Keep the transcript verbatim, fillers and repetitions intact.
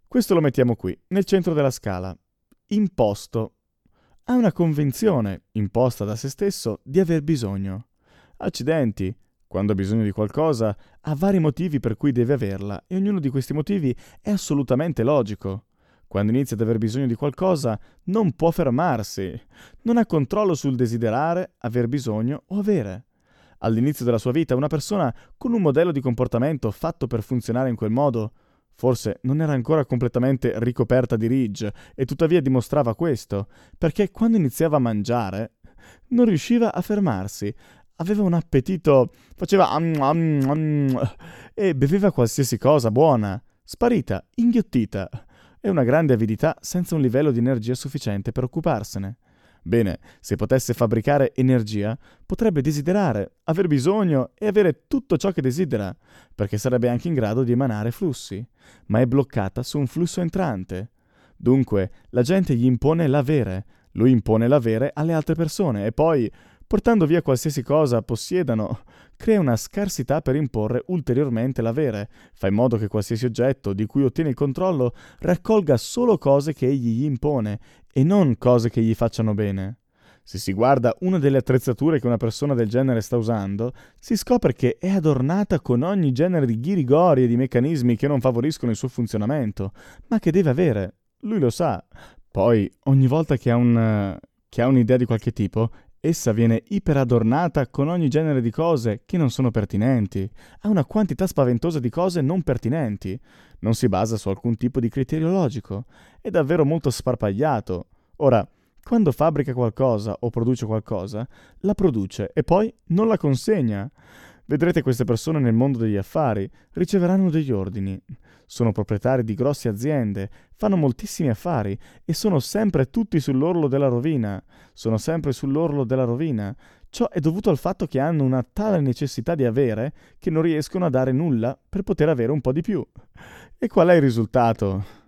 Questo lo mettiamo qui, nel centro della scala. Imposto. Ha una convinzione, imposta da se stesso, di aver bisogno. Accidenti. Quando ha bisogno di qualcosa, ha vari motivi per cui deve averla e ognuno di questi motivi è assolutamente logico. Quando inizia ad aver bisogno di qualcosa, non può fermarsi. Non ha controllo sul desiderare, aver bisogno o avere. All'inizio della sua vita, una persona con un modello di comportamento fatto per funzionare in quel modo, forse non era ancora completamente ricoperta di ridge e tuttavia dimostrava questo, perché quando iniziava a mangiare non riusciva a fermarsi. Aveva un appetito, faceva am, am, am, e beveva qualsiasi cosa buona, sparita, inghiottita, e una grande avidità senza un livello di energia sufficiente per occuparsene. Bene, se potesse fabbricare energia, potrebbe desiderare, aver bisogno e avere tutto ciò che desidera, perché sarebbe anche in grado di emanare flussi, ma è bloccata su un flusso entrante. Dunque, la gente gli impone l'avere, lui impone l'avere alle altre persone e poi, portando via qualsiasi cosa possiedano, crea una scarsità per imporre ulteriormente l'avere, fa in modo che qualsiasi oggetto di cui ottiene il controllo raccolga solo cose che egli gli impone e non cose che gli facciano bene. Se si guarda una delle attrezzature che una persona del genere sta usando, si scopre che è adornata con ogni genere di ghirigori e di meccanismi che non favoriscono il suo funzionamento, ma che deve avere. Lui lo sa. Poi, ogni volta che ha, un, che ha un'idea di qualche tipo, essa viene iperadornata con ogni genere di cose che non sono pertinenti. Ha una quantità spaventosa di cose non pertinenti. Non si basa su alcun tipo di criterio logico. È davvero molto sparpagliato. Ora, quando fabbrica qualcosa o produce qualcosa, la produce e poi non la consegna. Vedrete queste persone nel mondo degli affari, riceveranno degli ordini. Sono proprietari di grosse aziende, fanno moltissimi affari e sono sempre tutti sull'orlo della rovina. Sono sempre sull'orlo della rovina. Ciò è dovuto al fatto che hanno una tale necessità di avere che non riescono a dare nulla per poter avere un po' di più. E qual è il risultato?